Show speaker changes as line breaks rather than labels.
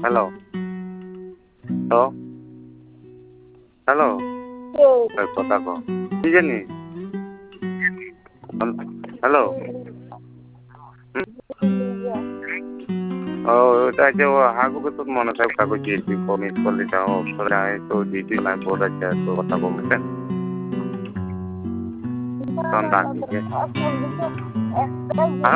hello hello hello কথা কো কি জানি হ্যালো ও ওটা যে ও হাগুকে তো মনে হয় কাগজ দিয়েছি মিস করলি যাও অবসরে আয় তো ডিউটি না বোর্ড আছে তো কথা বলছেন তখন ডাকি